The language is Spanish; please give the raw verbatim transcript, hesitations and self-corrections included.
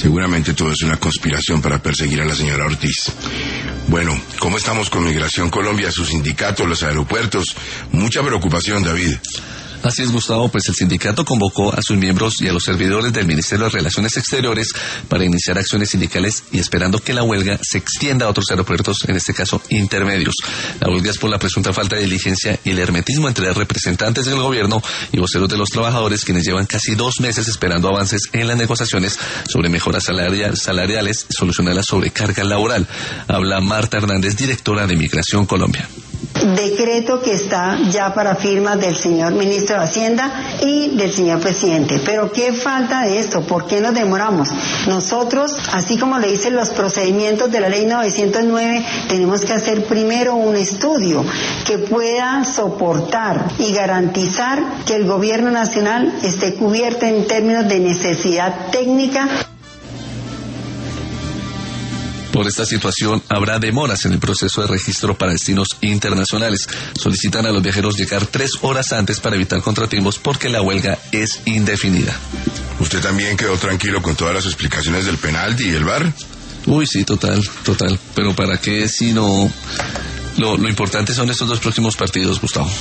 Seguramente todo es una conspiración para perseguir a la señora Ortiz. Bueno, ¿cómo estamos con Migración Colombia, sus sindicatos, los aeropuertos? Mucha preocupación, David. Así es, Gustavo, pues el sindicato convocó a sus miembros y a los servidores del Ministerio de Relaciones Exteriores para iniciar acciones sindicales y esperando que la huelga se extienda a otros aeropuertos, en este caso intermedios. La huelga es por la presunta falta de diligencia y el hermetismo entre representantes del gobierno y voceros de los trabajadores, quienes llevan casi dos meses esperando avances en las negociaciones sobre mejoras salarial, salariales y solucionar la sobrecarga laboral. Habla Marta Hernández, directora de Migración Colombia. Decreto que está ya para firma del señor ministro de Hacienda y del señor presidente. Pero ¿qué falta de esto? ¿Por qué nos demoramos? Nosotros, así como le dicen los procedimientos de la ley novecientos nueve, tenemos que hacer primero un estudio que pueda soportar y garantizar que el gobierno nacional esté cubierto en términos de necesidad técnica. Por esta situación habrá demoras en el proceso de registro para destinos internacionales. Solicitan a los viajeros llegar tres horas antes para evitar contratiempos porque la huelga es indefinida. ¿Usted también quedó tranquilo con todas las explicaciones del penalti y el V A R? Uy, sí, total, total. Pero ¿para qué si no? Lo, lo importante son estos dos próximos partidos, Gustavo.